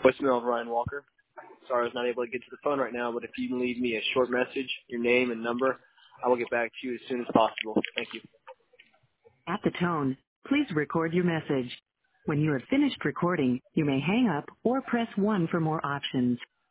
Voicemail of Ryan Walker. Sorry I was not able to get to the phone right now, but if you can leave me a short message, your name and number, I will get back to you as soon as possible. Thank you. At the tone, please record your message. When you have finished recording, you may hang up or press 1 for more options.